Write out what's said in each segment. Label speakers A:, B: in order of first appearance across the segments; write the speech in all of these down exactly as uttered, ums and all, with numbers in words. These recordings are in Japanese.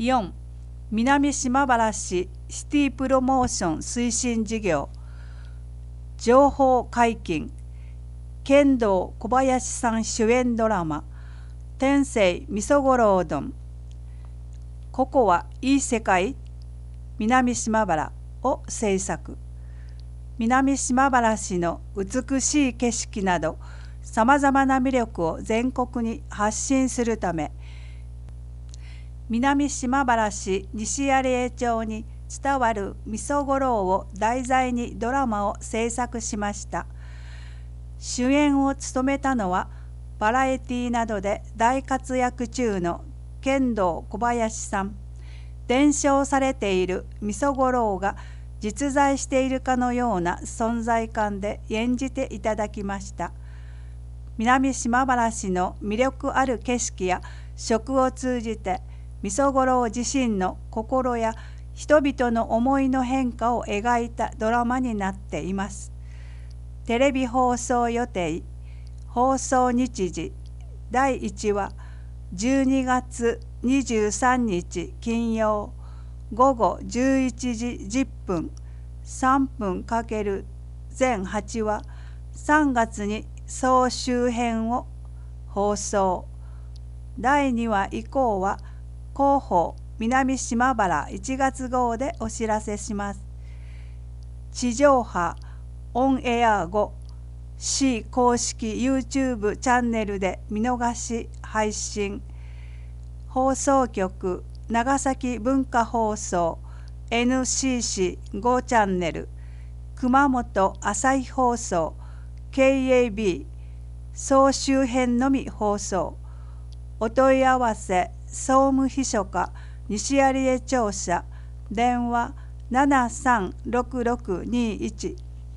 A: よん、南島原市シティプロモーション推進事業情報解禁剣道小林さん主演ドラマ天性味噌五郎丼ここはいい世界南島原を制作。南島原市の美しい景色などさまざまな魅力を全国に発信するため、南島原市西有江町に伝わる味噌五郎を題材にドラマを制作しました。主演を務めたのはバラエティなどで大活躍中の剣道小林さん。伝承されている味噌五郎が実在しているかのような存在感で演じていただきました。南島原市の魅力ある景色や食を通じて味噌五郎自身の心や人々の思いの変化を描いたドラマになっています。テレビ放送予定、放送日時、だいいちわ、じゅうにがつにじゅうさんにち金曜、ごごじゅういちじじゅっぷん、さんぷん×全はちわ、さんがつに総集編を放送。だいにわ以降は広報南島原いちがつ号でお知らせします。地上波オンエア後、市公式 YouTube チャンネルで見逃し配信。放送局長崎文化放送 エヌシーシーご チャンネル、熊本朝日放送 ケーエービー 総集編のみ放送。お問い合わせ総務秘書課西有江庁舎電話ななさんろくろくにいち。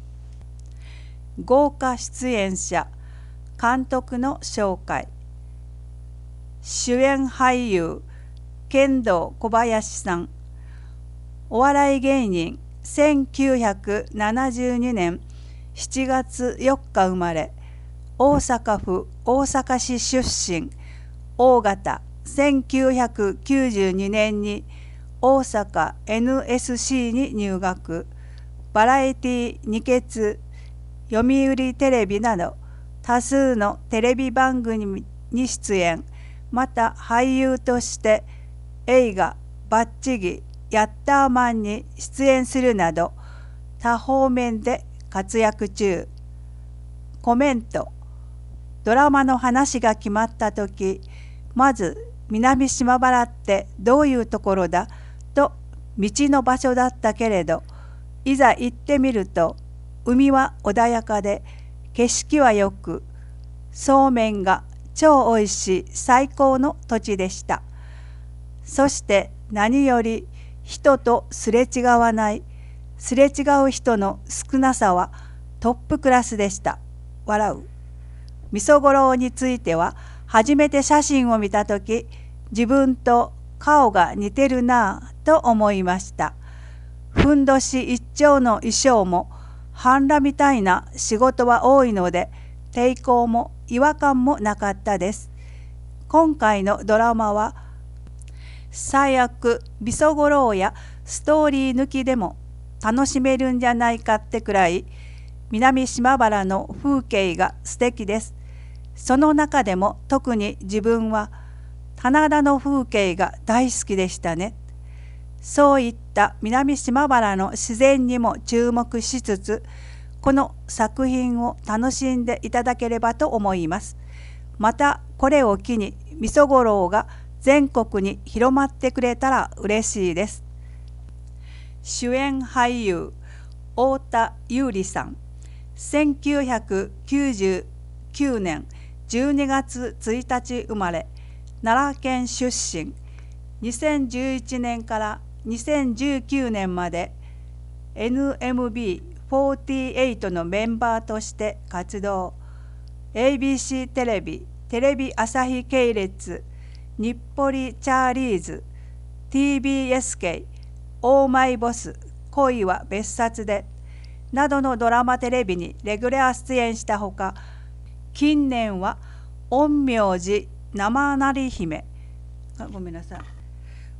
A: 豪華出演者監督の紹介。主演俳優剣道小林さん。お笑い芸人せんきゅうひゃくななじゅうにねんしちがつよっか生まれ、大阪府大阪市出身。O型せんきゅうひゃくきゅうじゅうにねんに大阪 エヌエスシー に入学。バラエティ二血、読売テレビなど多数のテレビ番組に出演。また俳優として映画バッチギヤッターマンに出演するなど多方面で活躍中。コメント。ドラマの話が決まった時、まず南島原ってどういうところだと道の場所だったけれど、いざ行ってみると海は穏やかで景色はよく、そうめんが超おいしい最高の土地でした。そして何より人とすれ違わない、すれ違う人の少なさはトップクラスでした。笑う。味噌五郎については初めて写真を見たとき、自分と顔が似てるなぁと思いました。ふんどし一丁の衣装も半裸みたいな仕事は多いので、抵抗も違和感もなかったです。今回のドラマは最悪味噌五郎やストーリー抜きでも楽しめるんじゃないかってくらい南島原の風景が素敵です。その中でも特に自分は棚田の風景が大好きでしたね。そういった南島原の自然にも注目しつつ、この作品を楽しんでいただければと思います。またこれを機に味噌五郎が全国に広まってくれたら嬉しいです。主演俳優太田優里さん。せんきゅうひゃくきゅうじゅうきゅうねんじゅうにがつついたち生まれ、奈良県出身。にせんじゅういちねんからにせんじゅうきゅうねんまで エヌエムビーフォーティーエイト のメンバーとして活動。エービーシー テレビ、テレビ朝日系列、日暮里チャーリーズ、ティービーエス 系、オーマイボス、恋は別冊で、などのドラマテレビにレギュラー出演したほか、近年は陰陽師生成姫、あごめんなさい、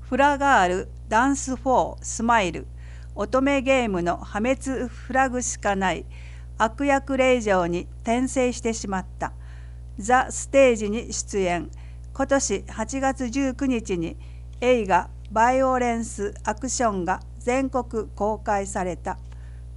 A: フラガール、ダンスフォー、スマイル、乙女ゲームの破滅フラグしかない悪役令嬢に転生してしまった。ザ・ステージに出演。今年はちがつじゅうくにちに映画バイオレンスアクションが全国公開された。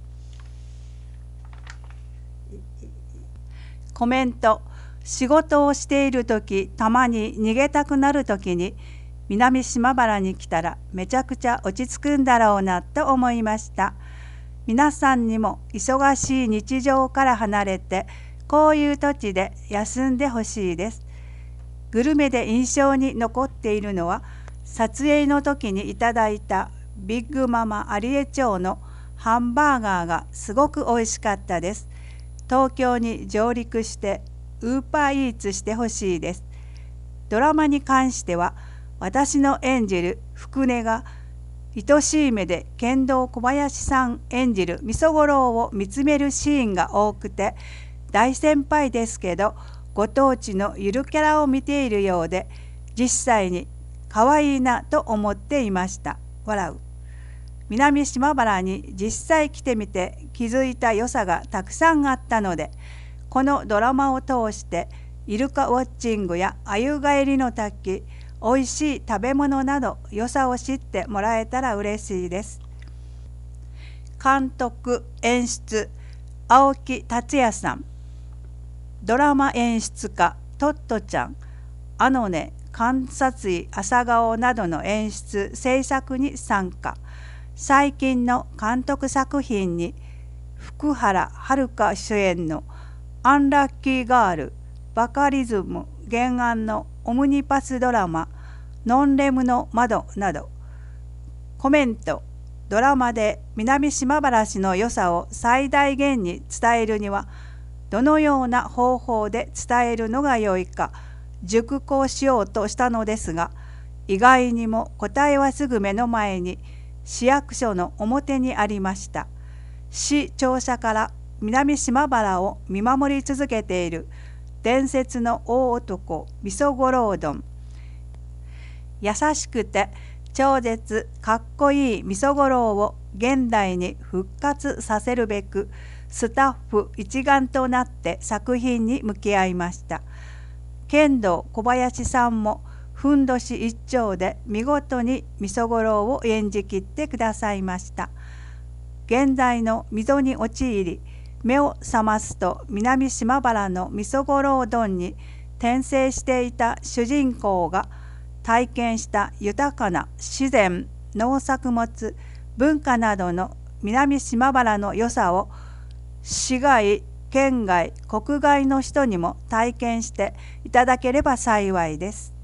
A: コメント。仕事をしているとき、たまに逃げたくなるときに南島原に来たらめちゃくちゃ落ち着くんだろうなと思いました。皆さんにも忙しい日常から離れてこういう土地で休んでほしいです。グルメで印象に残っているのは撮影の時にいただいたビッグママ有江町のハンバーガーがすごく美味しかったです。東京に上陸してウーパーイーツしてほしいです。ドラマに関しては私の演じる福根が愛しい目で剣道小林さん演じる味噌五郎を見つめるシーンが多くて大先輩ですけどご当地のゆるキャラを見ているようで実際に可愛いなと思っていました。笑う。南島原に実際来てみて気づいた良さがたくさんあったのでこのドラマを通してイルカウォッチングや鮎帰りの滝、おいしい食べ物など良さを知ってもらえたら嬉しいです。監督・演出青木達也さん、ドラマ演出家トットちゃん、あのね観察医朝顔などの演出制作に参加。最近の監督作品に福原遥主演のアンラッキーガール、バカリズム原案のオムニパスドラマノンレムの窓など。コメント。ドラマで南島原市の良さを最大限に伝えるにはどのような方法で伝えるのが良いか熟考しようとしたのですが、意外にも答えはすぐ目の前に市役所の表にありました。市庁舎から南島原を見守り続けている伝説の大男味噌五郎丼。優しくて超絶かっこいい味噌五郎を現代に復活させるべくスタッフ一丸となって作品に向き合いました。剣道小林さんもふんどし一丁で見事に味噌五郎を演じきってくださいました。現在の溝に陥り目を覚ますと南島原の味噌五郎丼に転生していた主人公が体験した豊かな自然、農作物、文化などの南島原の良さを市外、県外、国外の人にも体験していただければ幸いです。